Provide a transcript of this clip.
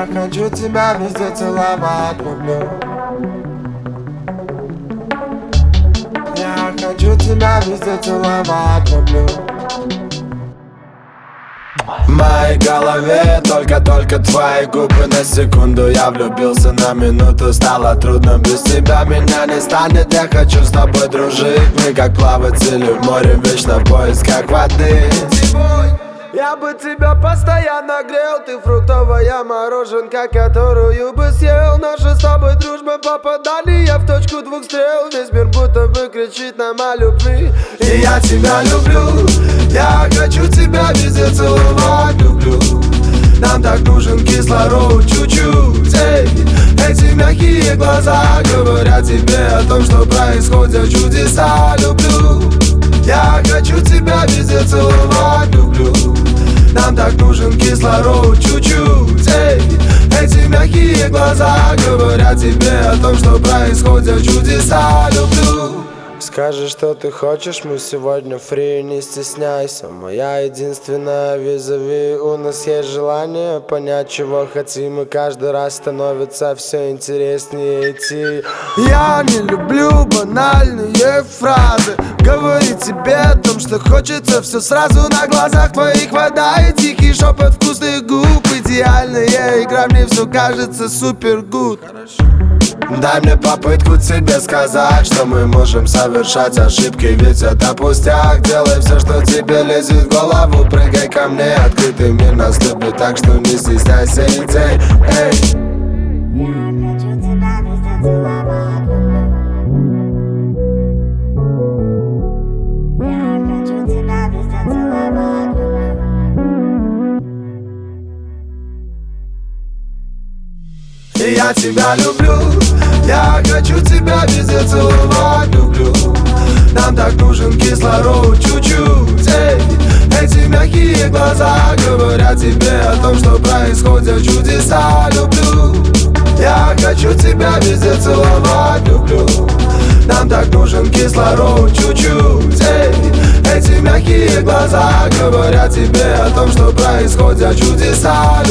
хочу тебя везде целовать, люблю. Я хочу тебя везде целовать, люблю. В моей голове только твои губы. На секунду я влюбился, на минуту стало трудно. Без тебя меня не станет, я хочу с тобой дружить. Мы как плаватели в море, вечно в поисках воды. Я бы тебя постоянно грел, ты фруктовая мороженка, которую бы съел. Наша с тобой дружба попадание в точку двух стрел. Весь мир будто бы кричит нам о любви. И я тебя люблю, я хочу тебя везде целовать, люблю. Нам так нужен кислород чуть-чуть. Эти мягкие глаза говорят тебе о том, что происходят чудеса, люблю. Я хочу тебя везде целовать, люблю. Нам так нужен кислород чуть-чуть. Эти мягкие глаза говорят тебе о том, что происходят чудеса, люблю. Скажи, что ты хочешь, мы сегодня фри, не стесняйся. Моя единственная визави. У нас есть желание понять, чего хотим, и каждый раз становится все интереснее идти. Я не люблю банальные фразы, говорить тебе о том, что хочется все сразу. На глазах твоих вода и тихий шепот вкусных губ. Идеальная игра, мне все кажется супер гуд. Дай мне попытку тебе сказать, что мы можем совершать ошибки, ведь это пустяк. Делай все, что тебе лезет в голову, прыгай ко мне, открытый мир нас любит, так что не стесняйся идей. И я тебя люблю, я хочу тебя везде целовать, люблю. Нам так нужен кислород чуть-чуть. Эти мягкие глаза говорят тебе о том, что происходят чудеса, люблю. Я хочу тебя везде целовать, люблю. Нам так нужен кислород чуть-чуть. Эти мягкие глаза говорят тебе о том, что происходят чудеса,